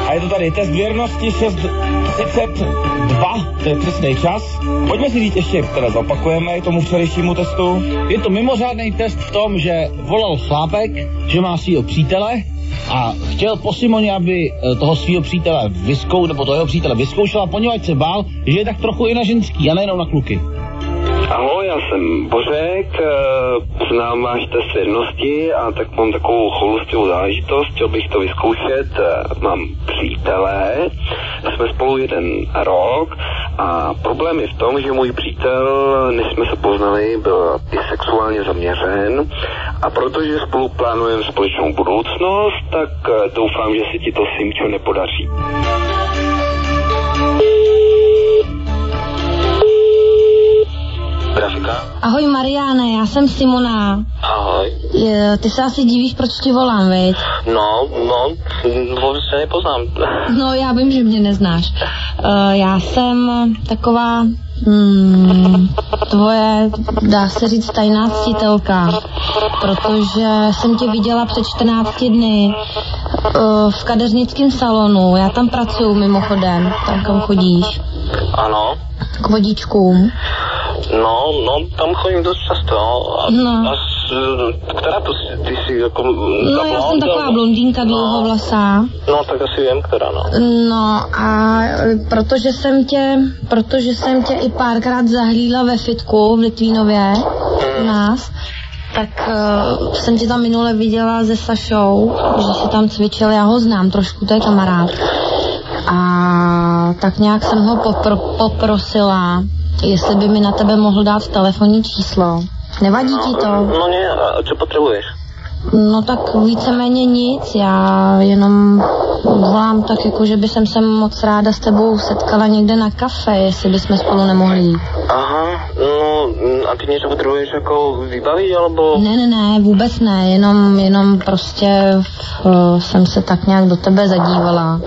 A je to tady test věrnosti 6:32, to je přesný čas. Pojďme si říct ještě, které zopakujeme tomu včerejšímu testu. Je to mimořádný test v tom, že volal chlápek, že má svýho přítele a chtěl po Simoně, aby toho svýho přítele vyzkoušel, a poněvadž se bál, že je tak trochu i na ženský a nejenom na kluky. Ahoj, já jsem Bořek, znám váš test věrnosti a tak mám takovou choulostivou záležitost, chtěl bych to vyzkoušet, mám přítele, jsme spolu 1 rok a problém je v tom, že můj přítel, než jsme se poznali, byl i sexuálně zaměřen a protože spolu plánujeme společnou budoucnost, tak doufám, že se ti to, Simčo, nepodaří. Trafika? Ahoj Mariáne, já jsem Simona. Ahoj. Ty se asi divíš, proč ti volám, viď? No, vůbec se nepoznám. No, já vím, že mě neznáš. Já jsem taková tvoje, dá se říct, tajná ctitelka, protože jsem tě viděla před 14 dny v kadeřnickém salonu. Já tam pracuju mimochodem, tam kam chodíš. Ano. K vodíčkům. No, tam chodím dost často. Která to ty jsi jako... No, já jsem taková blondýnka dlouhovlasá. No, tak asi vím, která, no. No a protože jsem tě i párkrát zahlídla ve fitku v Litvínově u nás, tak jsem tě tam minule viděla se Sašou, že si tam cvičil, já ho znám trošku, to je kamarád. A tak nějak jsem ho poprosila, jestli by mi na tebe mohl dát telefonní číslo. Nevadí ti to? No ne, a co potřebuješ? No tak víceméně nic, já jenom volám tak jako, že by jsem se moc ráda s tebou setkala někde na kafe, jestli bychom spolu nemohli jít. Aha, no a ty něco potřebuješ jako vybavit, alebo? Ne, vůbec ne, jenom prostě jsem se tak nějak do tebe zadívala.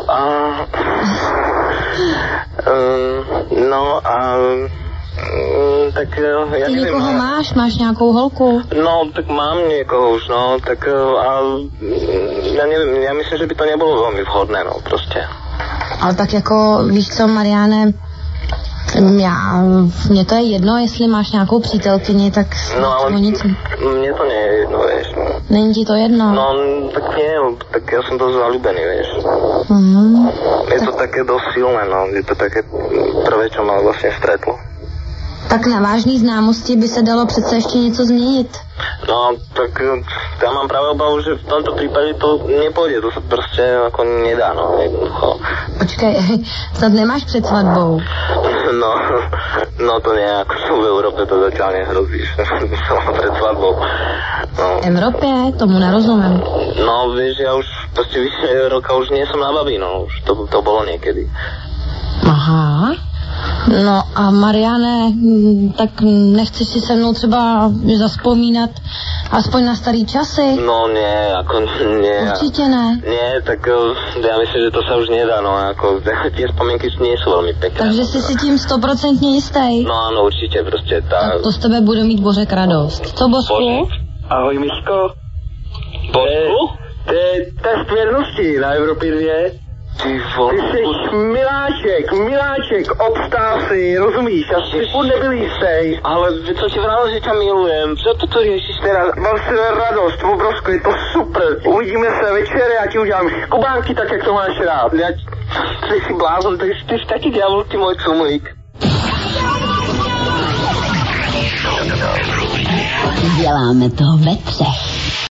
Tak já ty nevím. někoho máš nějakou holku? No, tak mám někoho už, no, tak já nevím, já myslím, že by to nebylo velmi vhodné, no, prostě. Ale tak jako, víš co, Mariáne, mně to je jedno, jestli máš nějakou přítelkyni, tak no, ale nic. Mně to nie je jedno, víš. Není ti to jedno? No, tak nie, tak já jsem dost zalúbený, víš. Je to také dost silné, no, je to také prvé, čo ma vlastně stretlo. Tak na vážný známosti by se dalo přece ještě něco změnit. No, tak já mám právě obavu, že v tomto případě to nepůjde, to se prostě jako nedá, no, jednoducho. Počkej, snad nemáš před svatbou? No to ne, jako v Evropě to začal nehrozí, že před svatbou. No. V Evropě? Tomu nerozumím. No, víš, já už prostě více roka už nejsem na babi, no, už to bylo někdy. Aha. No a Mariane, tak nechceš si se mnou třeba zazpomínat aspoň na starý časy? No ne, jako ne. Určitě ne. Ne, tak já myslím, že to se už nedá, no, jako ty vzpomínky nejsou velmi pěkné. Takže jsi si tím 100% jistý? No ano, určitě, prostě tak to z tebe bude mít Bořek radost. Co, Božku? Ahoj, Miško. Božku? To je test věrnosti na Evropě 2. Ty jsi miláček, obstáv si, rozumíš, já si furt nebyl jistý. Ale co ti vralo, že tě milujem, co to řešíš teda? Mám si radost, obrovskou, je to super, uvidíme se večer, já ti udělám kubánky tak, jak to máš rád. Ty jsi blázon, ty jsi taky ďábel, ty můj cumlík. Děláme to ve třech.